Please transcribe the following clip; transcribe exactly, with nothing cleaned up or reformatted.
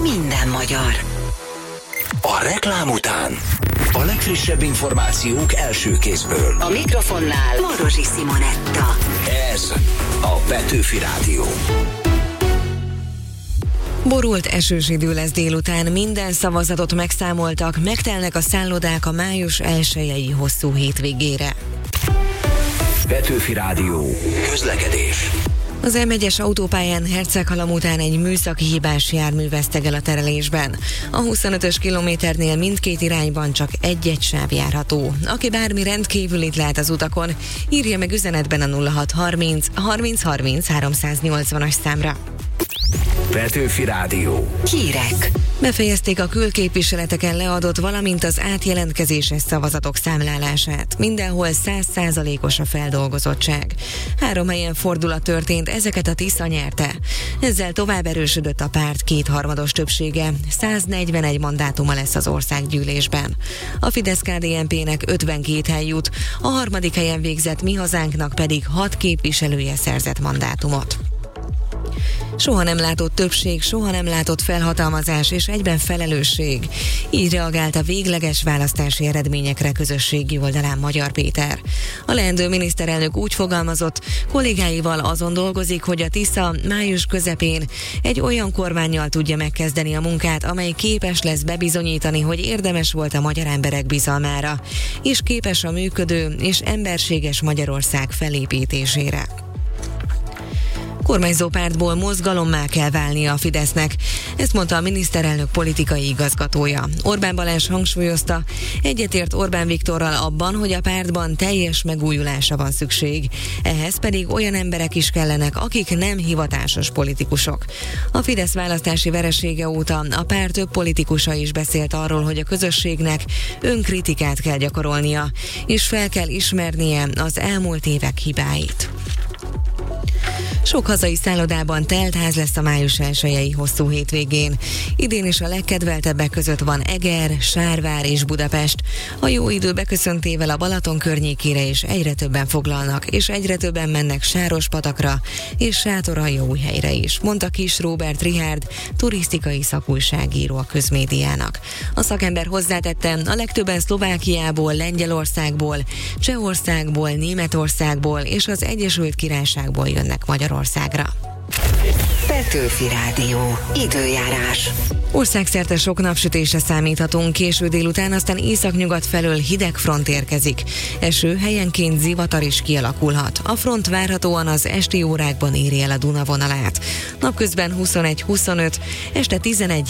minden magyar. A reklám után a legfrissebb információk első kézből. A mikrofonnál Marosi Simonetta. Ez a Petőfi Rádió. Borult esős idő lesz délután, minden szavazatot megszámoltak, megtelnek a szállodák a május elsejei hosszú hétvégére. Petőfi Rádió. Közlekedés. Az em egyes autópályán Herceghalom után egy műszaki hibás jármű vesztegel a terelésben. A huszonötös kilométernél mindkét irányban csak egy-egy sáv járható. Aki bármi rendkívülit lát az utakon, írja meg üzenetben a nulla hat harminc harminc harminc háromszáznyolcvanas számra. Petőfi Rádió. Hírek. Befejezték a külképviseleteken leadott, valamint az átjelentkezéses szavazatok számlálását. Mindenhol száz százalékos a feldolgozottság. Három helyen fordulat történt, ezeket a Tisza nyerte. Ezzel tovább erősödött a párt kétharmados többsége, száznegyvenegy mandátuma lesz az országgyűlésben. A Fidesz-ká dé en pének ötvenkét hely jut, a harmadik helyen végzett Mi Hazánknak pedig hat képviselője szerzett mandátumot. Soha nem látott többség, soha nem látott felhatalmazás és egyben felelősség. Így reagált a végleges választási eredményekre közösségi oldalán Magyar Péter. A leendő miniszterelnök úgy fogalmazott, kollégáival azon dolgozik, hogy a Tisza május közepén egy olyan kormánnyal tudja megkezdeni a munkát, amely képes lesz bebizonyítani, hogy érdemes volt a magyar emberek bizalmára, és képes a működő és emberséges Magyarország felépítésére. Kormányzó pártból mozgalommá kell válnia a Fidesznek, ezt mondta a miniszterelnök politikai igazgatója. Orbán Balázs hangsúlyozta, egyetért Orbán Viktorral abban, hogy a pártban teljes megújulásra van szükség. Ehhez pedig olyan emberek is kellenek, akik nem hivatásos politikusok. A Fidesz választási veresége óta a párt több politikusa is beszélt arról, hogy a közösségnek önkritikát kell gyakorolnia, és fel kell ismernie az elmúlt évek hibáit. Sok hazai szállodában telt ház lesz a május elsejei hosszú hétvégén. Idén is a legkedveltebbek között van Eger, Sárvár és Budapest. A jó idő beköszöntével a Balaton környékére is egyre többen foglalnak, és egyre többen mennek Sárospatakra és Sátoraljaújhelyre is, mondta Kis Róbert Richárd, turisztikai szakújságíró a Közmédiának. A szakember hozzátette, a legtöbben Szlovákiából, Lengyelországból, Csehországból, Németországból és az Egyesült Királyságból jönnek Magyarországra. Petőfi Rádió. Időjárás. Országszerte sok napsütésre számíthatunk, késő délután, aztán északnyugat felől hideg front érkezik. Eső, helyenként zivatar is kialakulhat. A front várhatóan az esti órákban éri el a Duna vonalát. Napközben huszonegy huszonöt, este tizenegy